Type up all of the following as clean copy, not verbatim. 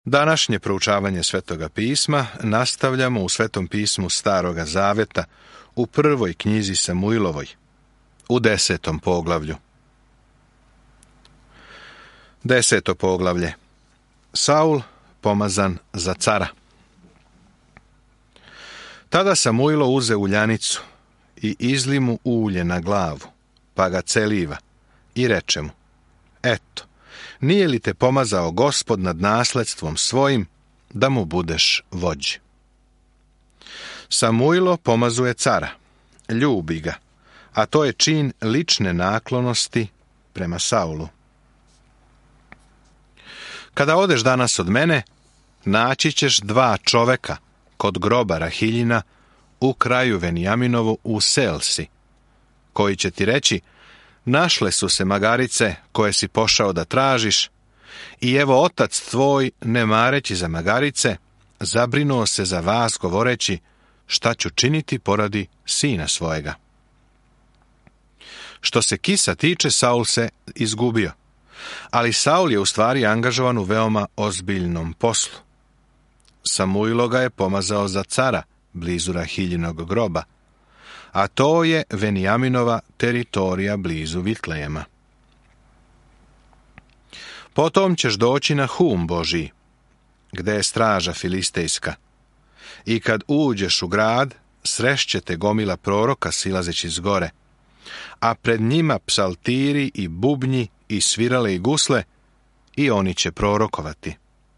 Današnje proučavanje Svetoga pisma nastavljamo u Svetom pismu Staroga zaveta u prvoj knjizi Samuilovoj, u 10. poglavlju. 10. poglavlje. Saul pomazan za cara. Tada Samuilo uze uljanicu i izli mu ulje na glavu, pa ga celiva i reče mu: Eto, nije li te pomazao Gospod nad nasledstvom svojim, da mu budeš vođ? Samuilo pomazuje cara, ljubi ga, a to je čin lične naklonosti prema Saulu. Kada odeš danas od mene, naći ćeš 2 čoveka kod groba Rahiljina u kraju Venijaminovu u Selsi, koji će ti reći: našle su se magarice koje si pošao da tražiš, i evo otac tvoj, ne mareći za magarice, zabrinuo se za vas govoreći: šta ću činiti poradi sina svojega. Što se Kisa tiče, Saul se izgubio, ali Saul je u stvari angažovan u veoma ozbiljnom poslu. Samuilo ga je pomazao za cara blizu Rahiljinog groba, a to je Venijaminova teritorija blizu Vitlejema. Potom ćeš doći na Hum Božji, gde je straža filistejska, i kad uđeš u grad, srešće te gomila proroka silazeći s gore, a pred njima psaltiri i bubnji i svirale i gusle, i oni će prorokovati.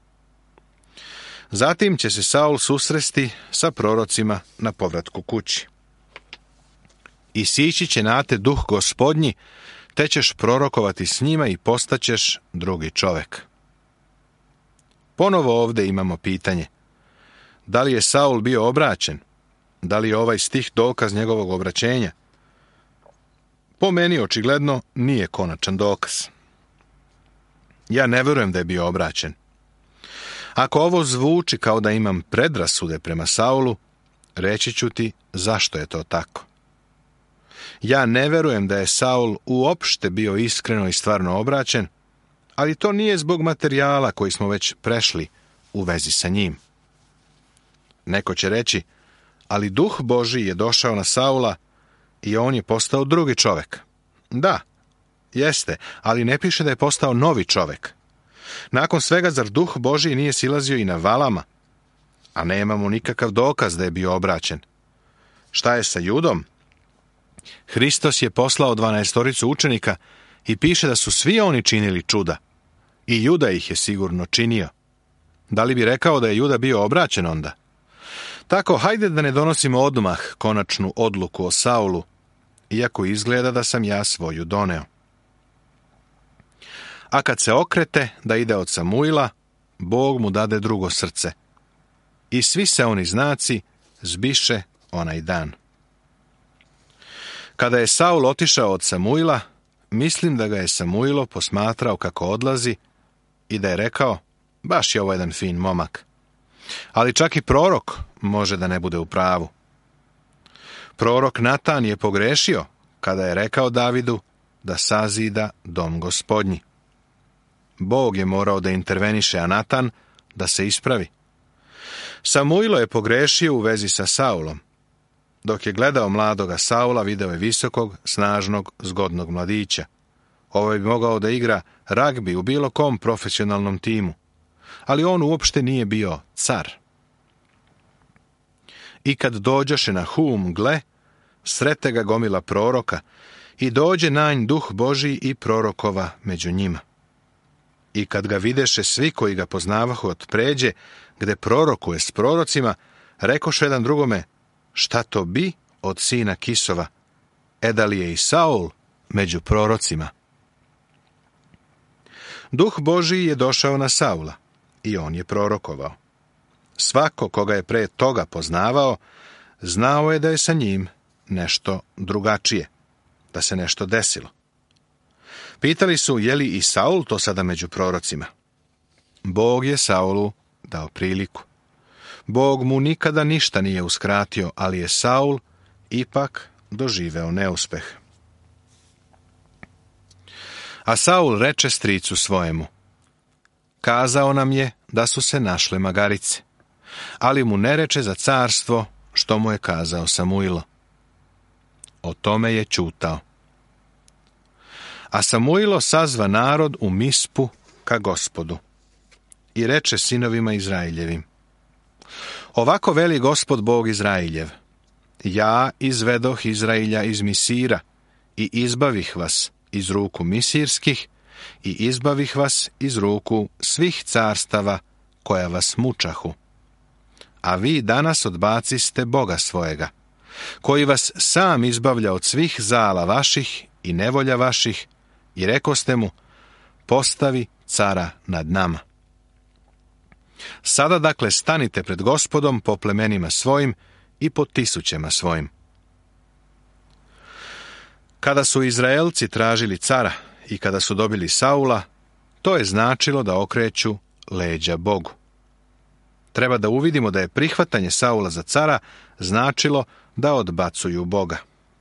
Zatim će se Saul susresti sa prorocima na povratku kući. I sići će na te duh Gospodnji, te ćeš prorokovati s njima i postaćeš drugi čovek. Ponovo ovdje imamo pitanje: da li je Saul bio obraćen? Da li je ovaj stih dokaz njegovog obraćenja? Po meni očigledno nije konačan dokaz. Ja ne vjerujem da je bio obraćen. Ako ovo zvuči kao da imam predrasude prema Saulu, reći ću ti zašto je to tako. Ja ne vjerujem da je Saul uopšte bio iskreno i stvarno obraćen, ali to nije zbog materijala koji smo već prešli u vezi sa njim. Neko će reći: ali duh Božji je došao na Saula i on je postao drugi čovek. Da, jeste, ali ne piše da je postao novi čovek. Nakon svega, zar duh Božji nije silazio i na Valama? A nemamo nikakav dokaz da je bio obraćen. Šta je sa Judom? Hristos je poslao 12 učenika i piše da su svi oni činili čuda. I Juda ih je sigurno činio. Da li bi rekao da je Juda bio obraćen onda? Tako, hajde da ne donosimo odmah konačnu odluku o Saulu, iako izgleda da sam ja svoju doneo. A kad se okrete da ide od Samuila, Bog mu dade drugo srce. I svi se oni znaci zbiše onaj dan. Kada je Saul otišao od Samuila, mislim da ga je Samuilo posmatrao kako odlazi i da je rekao: baš je ovo jedan fin momak. Ali čak i prorok može da ne bude u pravu. Prorok Natan je pogrešio kada je rekao Davidu da sazida dom Gospodnji. Bog je morao da interveniše, a Natan da se ispravi. Samuilo je pogrešio u vezi sa Saulom. Dok je gledao mladoga Saula, video je visokog, snažnog, zgodnog mladića. Ovaj bi mogao da igra ragbi u bilo kom profesionalnom timu, ali on uopšte nije bio car. I kad dođoše na Hum, gle, srete ga gomila proroka, i dođe na nj duh Božji i prorokova među njima. I kad ga videše svi koji ga poznavahu od pređe, gde prorokuje s prorocima, rekoše jedan drugome: šta to bi od sina Kisova? Da li je i Saul među prorocima? Duh Božji je došao na Saula i on je prorokovao. Svako koga je pre toga poznavao, znao je da je sa njim nešto drugačije, da se nešto desilo. Pitali su: je li i Saul to sada među prorocima? Bog je Saulu dao priliku. Bog mu nikada ništa nije uskratio, ali je Saul ipak doživeo neuspeh. A Saul reče stricu svojemu: kazao nam je da su se našle magarice, ali mu ne reče za carstvo što mu je kazao Samuilo. O tome je ćutao. A Samuilo sazva narod u Mispu ka Gospodu i reče sinovima Izraeljevim: Ovako veli Gospod Bog Izraeljev: Ja izvedoh Izraelja iz Misira i izbavih vas iz ruku misirskih i izbavih vas iz ruku svih carstava koja vas mučahu. A vi danas odbaciste Boga svojega, koji vas sam izbavlja od svih zala vaših i nevolja vaših, i rekoste mu: Postavi cara nad nama. Sada dakle stanite pred Gospodom po plemenima svojim i po tisućama svojim. Kada su Izraelci tražili cara i kada su dobili Saula, to je značilo da okreću leđa Bogu. Treba da uvidimo da je prihvatanje Saula za cara značilo da odbacuju Boga.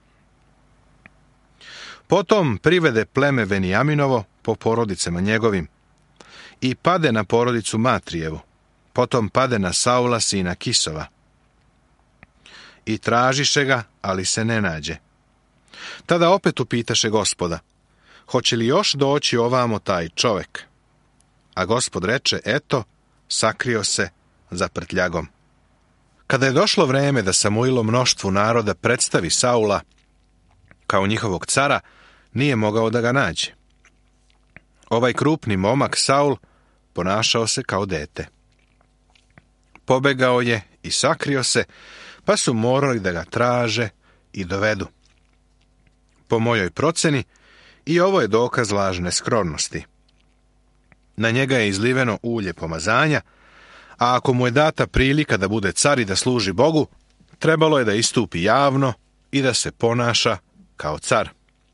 Potom privede pleme Venijaminovo po porodicama njegovim i pade na porodicu Matrijevu, potom pade na Saula sina Kisova. I tražiše ga, ali se ne nađe. Tada opet upitaše Gospoda: Hoće li još doći ovamo taj čovek? A Gospod reče: Eto, sakrio se za prtljagom. Kada je došlo vreme da Samuilo mnoštvu naroda predstavi Saula kao njihovog cara, nije mogao da ga nađe. Ovaj krupni momak Saul ponašao se kao dete. Pobegao je i sakrio se, pa su morali da ga traže i dovedu. Po mojoj proceni, i ovo je dokaz lažne skromnosti. Na njega je izliveno ulje pomazanja, a ako mu je data prilika da bude car i da služi Bogu, trebalo je da istupi javno i da se ponaša kao car.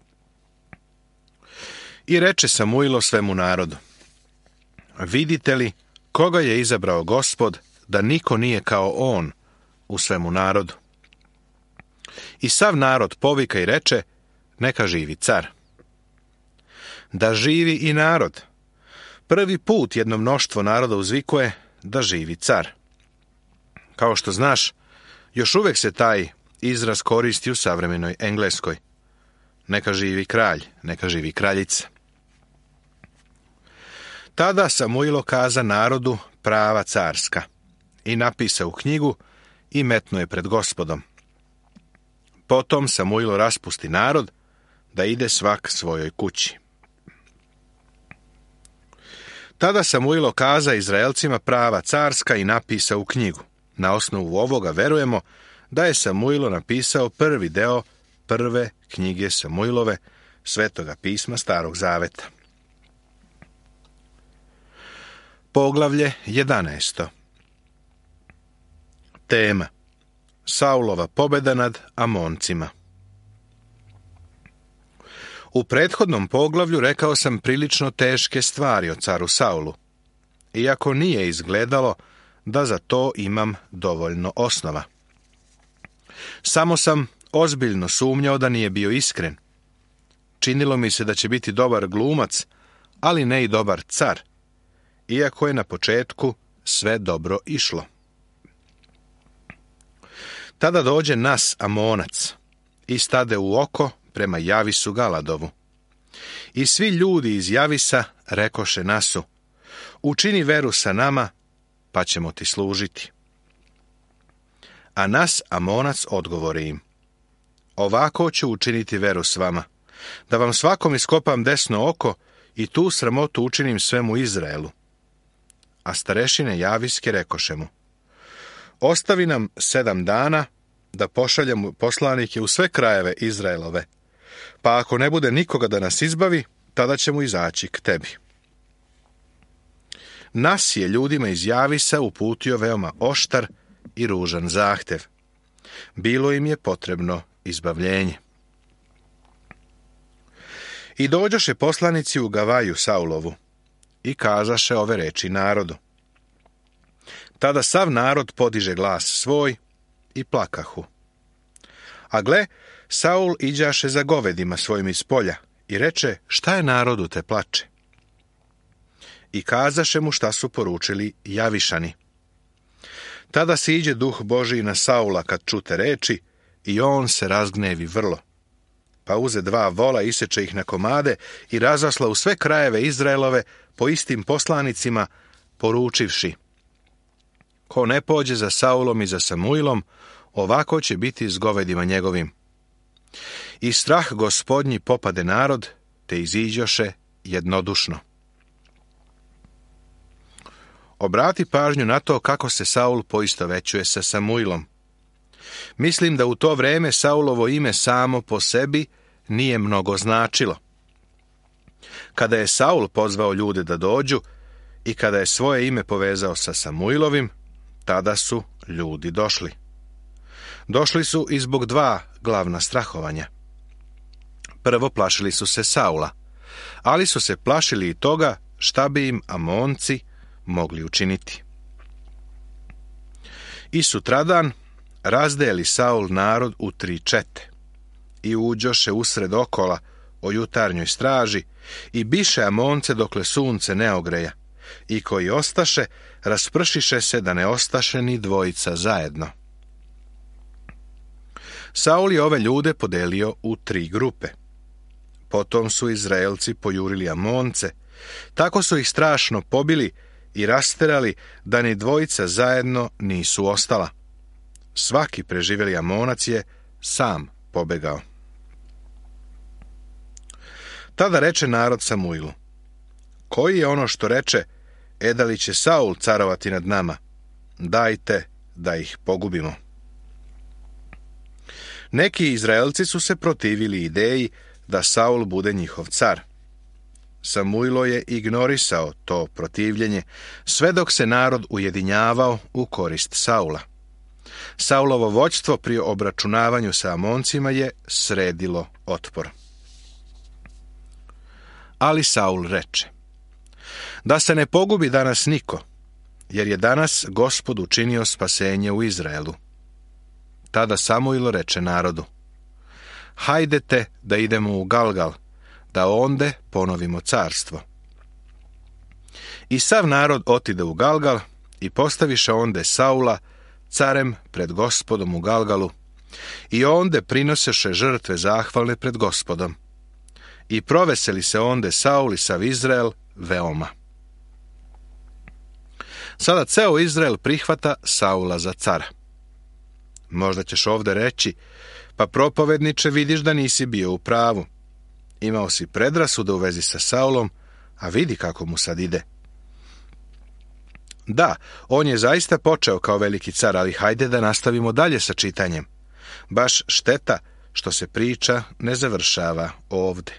I reče Samuilo svemu narodu: Vidite li koga je izabrao Gospod, da niko nije kao on u svemu narodu? I sav narod povika i reče: Neka živi car. Da živi i narod. Prvi put jedno mnoštvo naroda uzvikuje da živi car. Kao što znaš, još uvek se taj izraz koristi u savremenoj Engleskoj. Neka živi kralj, neka živi kraljica. Tada Samuilo kaza narodu prava carska i napisa u knjigu i metno je pred Gospodom. Potom Samuilo raspusti narod da ide svak svojoj kući. Tada Samuilo kaza Izraelcima prava carska i napisa u knjigu. Na osnovu ovoga verujemo da je Samuilo napisao prvi deo prve knjige Samuilove, Svetoga pisma Starog zaveta. Poglavlje 11. Tema: Saulova pobjeda nad Amoncima. U prethodnom poglavlju rekao sam prilično teške stvari o caru Saulu, iako nije izgledalo da za to imam dovoljno osnova. Samo sam ozbiljno sumnjao da nije bio iskren. Činilo mi se da će biti dobar glumac, ali ne i dobar car, iako je na početku sve dobro išlo. Tada dođe Nas Amonac i stade u oko prema Javisu Galadovu. I svi ljudi iz Javisa rekoše Nasu: Učini veru sa nama, pa ćemo ti služiti. A Nas Amonac odgovori im: Ovako ću učiniti veru s vama, da vam svakom iskopam desno oko i tu sramotu učinim svemu Izraelu. A starešine Javiske rekoše mu: Ostavi nam 7 dana da pošaljemo poslanike u sve krajeve Izraelove, pa ako ne bude nikoga da nas izbavi, tada ćemo izaći k tebi. Nas je ljudima iz Javisa uputio veoma oštar i ružan zahtev. Bilo im je potrebno izbavljenje. I dođoše poslanici u Gavaju Saulovu i kazaše ove reči narodu. Tada sav narod podiže glas svoj i plakahu. A gle, Saul iđaše za govedima svojim iz polja i reče: Šta je narodu te plače? i kazaše mu šta su poručili Javišani. Tada siđe duh Božiji na Saula kad čute reči i on se razgnevi vrlo. Pa uze 2 vola, iseče ih na komade i razasla u sve krajeve Izraelove po istim poslanicima, poručivši: ko ne pođe za Saulom i za Samuilom, ovako će biti s govedima njegovim. I strah Gospodnji popade narod, te iziđoše jednodušno. Obrati pažnju na to kako se Saul poistovećuje sa Samuilom. Mislim da u to vreme Saulovo ime samo po sebi nije mnogo značilo. Kada je Saul pozvao ljude da dođu i kada je svoje ime povezao sa Samuilovim, tada su ljudi došli. Došli su i zbog 2 glavna strahovanja. Prvo, plašili su se Saula, ali su se plašili i toga šta bi im Amonci mogli učiniti. I sutradan razdeli Saul narod u 3 čete i uđoše usred okola o jutarnjoj straži i biše Amonce dokle sunce ne ogreja, i koji ostaše raspršiše se da ne ostaše ni 2 zajedno. Saul je ove ljude podelio u 3 grupe. Potom su Izraelci pojurili Amonce, tako su ih strašno pobili i rasterali da ni 2 zajedno nisu ostala. Svaki preživjeli Amonac je sam pobegao. Tada reče narod Samuilu: koji je ono što reče, da li će Saul carovati nad nama? Dajte da ih pogubimo. Neki Izraelci su se protivili ideji da Saul bude njihov car. Samuilo je ignorisao to protivljenje, sve dok se narod ujedinjavao u korist Saula. Saulovo vođstvo pri obračunavanju sa Amoncima je sredilo otpor. Ali Saul reče: da se ne pogubi danas niko, jer je danas Gospod učinio spasenje u Izraelu. Tada Samuil reče narodu: hajdete da idemo u Galgal, da onde ponovimo carstvo. I sav narod otide u Galgal i postaviše onde Saula carem pred Gospodom u Galgalu, i onde prinoseše žrtve zahvalne pred Gospodom. I proveseli se onde Saul i sav Izrael veoma. Sada ceo Izrael prihvata Saula za cara. Možda ćeš ovde reći: pa propovedniče, vidiš da nisi bio u pravu. Imao si predrasude u vezi sa Saulom, a vidi kako mu sad ide. Da, on je zaista počeo kao veliki car, ali hajde da nastavimo dalje sa čitanjem. Baš šteta što se priča ne završava ovde.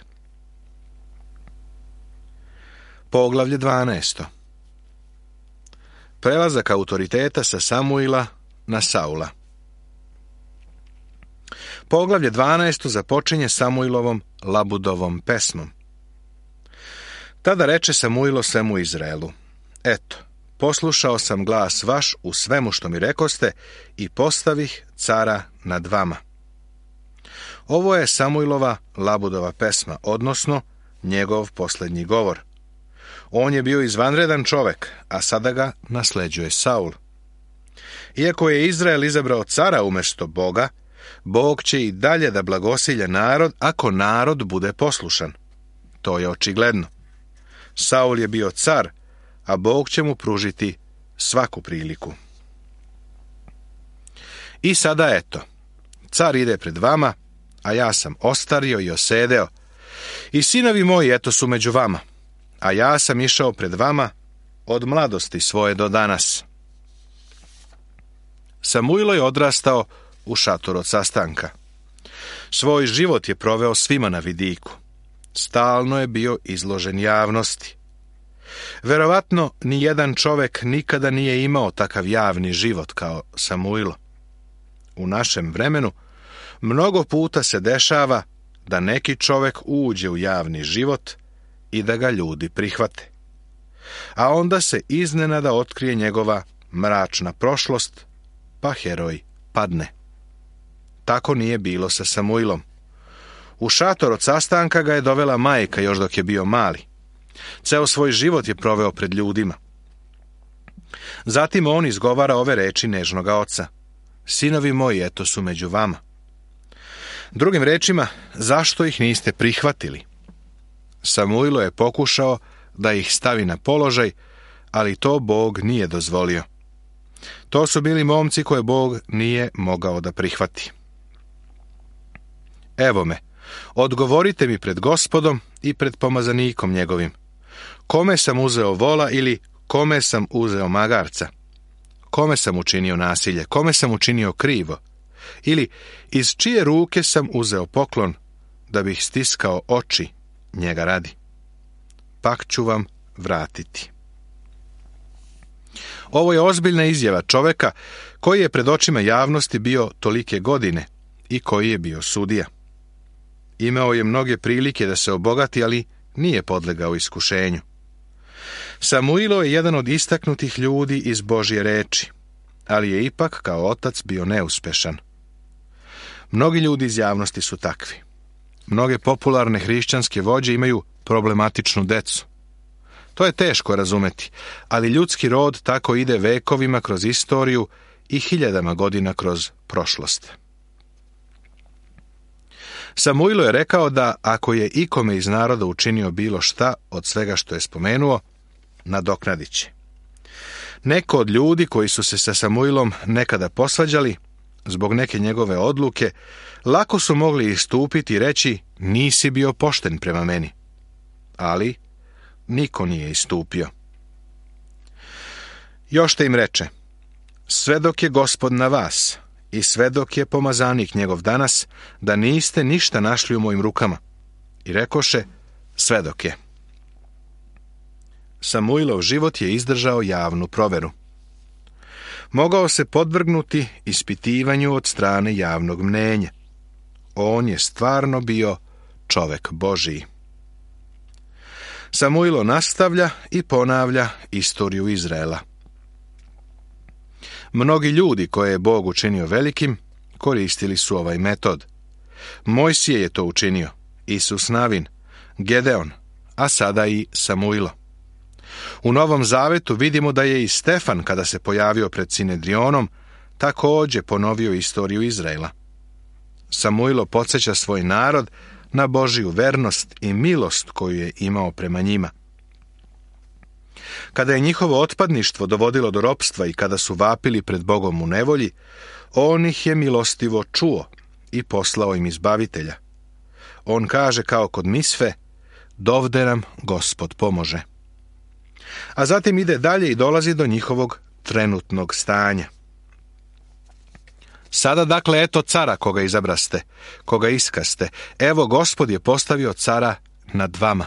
Poglavlje 12. Prelazak autoriteta sa Samuila na Saula. Poglavlje 12. započinje Samuilovom Labudovom pesmom. Tada reče Samuilo svemu Izraelu: eto, poslušao sam glas vaš u svemu što mi rekoste i postavih cara nad vama. Ovo je Samuilova Labudova pesma, odnosno njegov posljednji govor. On je bio izvanredan čovek, a sada ga nasleđuje Saul. Iako je Izrael izabrao cara umjesto Boga, Bog će i dalje da blagosilja narod ako narod bude poslušan. To je očigledno. Saul je bio car, a Bog će mu pružiti svaku priliku. I sada eto, car ide pred vama, a ja sam ostario i osedeo, i sinovi moji eto su među vama, a ja sam išao pred vama od mladosti svoje do danas. Samuilo je odrastao u šatoru od sastanka. Svoj život je proveo svima na vidiku. Stalno je bio izložen javnosti. Verovatno ni jedan čovek nikada nije imao takav javni život kao Samuilo. U našem vremenu mnogo puta se dešava da neki čovek uđe u javni život i da ga ljudi prihvate. A onda se iznenada otkrije njegova mračna prošlost, pa heroj padne. Tako nije bilo sa Samuilom. U šator od sastanka ga je dovela majka još dok je bio mali. Ceo svoj život je proveo pred ljudima. Zatim on izgovara ove reči nežnoga oca. Sinovi moji, eto su među vama. Drugim rečima, zašto ih niste prihvatili? Samuilo je pokušao da ih stavi na položaj, ali to Bog nije dozvolio. To su bili momci koje Bog nije mogao da prihvati. Evo me, odgovorite mi pred Gospodom i pred pomazanikom njegovim. Kome sam uzeo vola ili kome sam uzeo magarca? Kome sam učinio nasilje? Kome sam učinio krivo? Ili iz čije ruke sam uzeo poklon da bih stiskao oči njega radi? Pak ću vam vratiti. Ovo je ozbiljna izjava čoveka koji je pred očima javnosti bio tolike godine i koji je bio sudija. Imao je mnoge prilike da se obogati, ali nije podlegao iskušenju. Samuilo je jedan od istaknutih ljudi iz Božje reči, ali je ipak kao otac bio neuspešan. Mnogi ljudi iz javnosti su takvi. Mnoge popularne hrišćanske vođe imaju problematičnu decu. To je teško razumeti, ali ljudski rod tako ide vekovima kroz istoriju i hiljadama godina kroz prošlost. Samuilo je rekao da ako je ikome iz naroda učinio bilo šta od svega što je spomenuo, nadoknadit će. Neko od ljudi koji su se sa Samuilom nekada posvađali, zbog neke njegove odluke, lako su mogli istupiti i reći nisi bio pošten prema meni. Ali niko nije istupio. Još te im reče, sve dok je Gospod na vas i sve dok je pomazanik njegov danas, da niste ništa našli u mojim rukama. I rekoše, sve dok je. Samuilov život je izdržao javnu proveru. Mogao se podvrgnuti ispitivanju od strane javnog mnenja. On je stvarno bio čovek Božiji. Samuilo nastavlja i ponavlja istoriju Izraela. Mnogi ljudi koje je Bog učinio velikim, koristili su ovaj metod. Mojsije je to učinio, Isus Navin, Gedeon, a sada i Samuilo. U Novom Zavetu vidimo da je i Stefan, kada se pojavio pred Sinedrionom, također ponovio istoriju Izraela. Samuilo podsjeća svoj narod na Božiju vernost i milost koju je imao prema njima. Kada je njihovo otpadništvo dovodilo do ropstva i kada su vapili pred Bogom u nevolji, on ih je milostivo čuo i poslao im izbavitelja. On kaže kao kod Misfe, dovde nam Gospod pomože. A zatim ide dalje i dolazi do njihovog trenutnog stanja. Sada dakle eto cara koga izabraste, koga iskaste. Evo Gospod je postavio cara nad vama.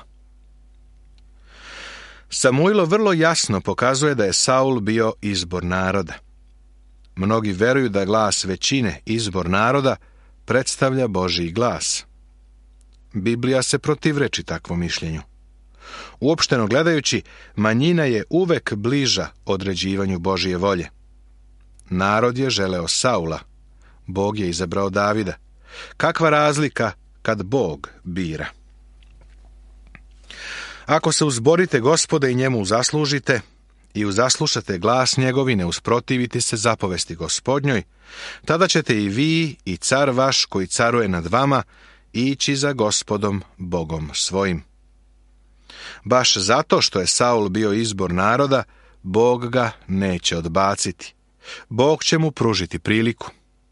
Samuilo vrlo jasno pokazuje da je Saul bio izbor naroda. Mnogi veruju da glas većine, izbor naroda, predstavlja Božji glas. Biblija se protivreči takvom mišljenju. Uopšteno gledajući, manjina je uvek bliža određivanju Božje volje. Narod je želeo Saula, Bog je izabrao Davida. Kakva razlika kad Bog bira? Ako se uzborite Gospoda i njemu zaslužite i uzaslušate glas njegov i ne usprotivite se zapovesti Gospodnjoj, tada ćete i vi i car vaš koji caruje nad vama ići za Gospodom Bogom svojim. Baš zato što je Saul bio izbor naroda, Bog ga neće odbaciti. Bog će mu pružiti priliku.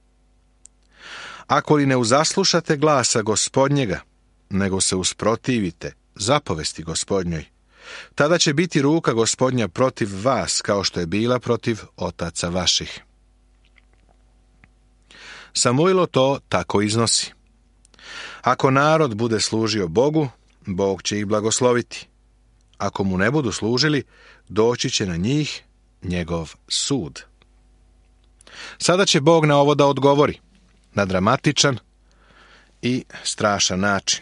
Ako li ne uzaslušate glasa Gospodnjega, nego se usprotivite zapovesti Gospodnjoj, tada će biti ruka Gospodnja protiv vas, kao što je bila protiv otaca vaših. Samuilo to tako iznosi. Ako narod bude služio Bogu, Bog će ih blagosloviti. Ako mu ne budu služili, doći će na njih njegov sud. Sada će Bog na ovo da odgovori, na dramatičan i strašan način.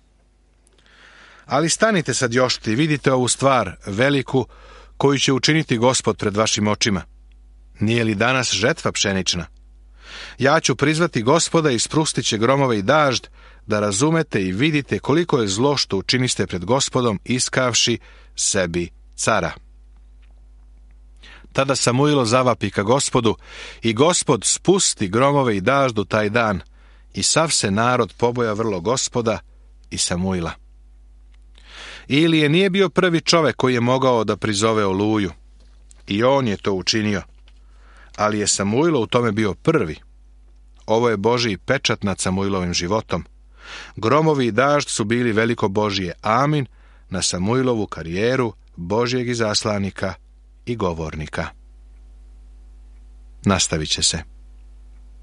Ali stanite sad još i vidite ovu stvar veliku koju će učiniti Gospod pred vašim očima. Nije li danas žetva pšenična? Ja ću prizvati Gospoda i sprustit će gromove i dažd, da razumete i vidite koliko je zlo što učiniste pred Gospodom, iskavši sebi cara. Tada Samuilo zavapi ka Gospodu i Gospod spusti gromove i daždu taj dan i sav se narod poboja vrlo Gospoda i Samuila. Ilije nije bio prvi čovek koji je mogao da prizove oluju. I on je to učinio. Ali je Samuilo u tome bio prvi. Ovo je Božji pečat nad Samuilovim životom. Gromovi i dažd su bili veliko Božje amin na Samuilovu karijeru Božjeg izaslanika i govornika. Nastavit će se.